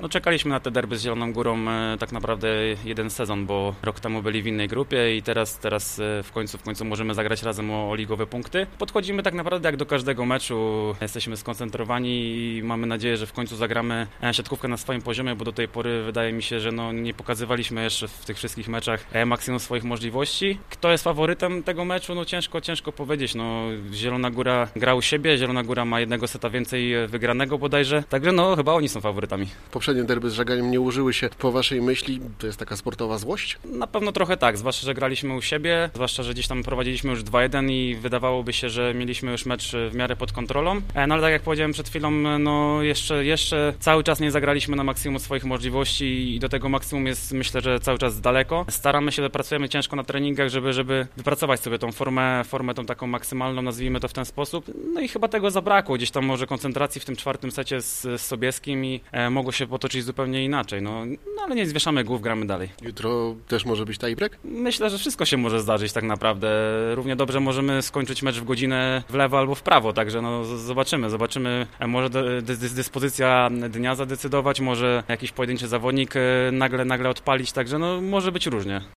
No czekaliśmy na te derby z Zieloną Górą tak naprawdę jeden sezon, bo rok temu byli w innej grupie i teraz w końcu możemy zagrać razem o ligowe punkty. Podchodzimy tak naprawdę jak do każdego meczu. Jesteśmy skoncentrowani i mamy nadzieję, że w końcu zagramy siatkówkę na swoim poziomie, bo do tej pory wydaje mi się, że nie pokazywaliśmy jeszcze w tych wszystkich meczach maksimum swoich możliwości. Kto jest faworytem tego meczu? No ciężko powiedzieć. No Zielona Góra gra u siebie, Zielona Góra ma jednego seta więcej wygranego bodajże, także no chyba oni są faworytami. Poprzednie derby z Żaganiem nie użyły się po waszej myśli, to jest taka sportowa złość? Na pewno trochę tak, zwłaszcza, że graliśmy u siebie, zwłaszcza, że gdzieś tam prowadziliśmy już 2-1 i wydawałoby się, że mieliśmy już mecz w miarę pod kontrolą, no ale tak jak powiedziałem przed chwilą, no jeszcze cały czas nie zagraliśmy na maksimum swoich możliwości i do tego maksimum jest, myślę, że cały czas daleko. Staramy się, pracujemy ciężko na treningach, żeby wypracować sobie tą formę tą taką maksymalną, nazwijmy to w ten sposób. No i chyba tego zabrakło, gdzieś tam może koncentracji w tym czwartym secie z Sobieskim i mogło się potoczyć zupełnie inaczej. No ale nie zwieszamy głów, gramy dalej. Jutro też może być tiebreak? Myślę, że wszystko się może zdarzyć tak naprawdę. Równie dobrze możemy skończyć mecz w godzinę w lewo albo w prawo, także no zobaczymy. Może dyspozycja dnia zadecydować, może jakiś pojedynczy zawodnik nagle odpalić, także no może być różnie.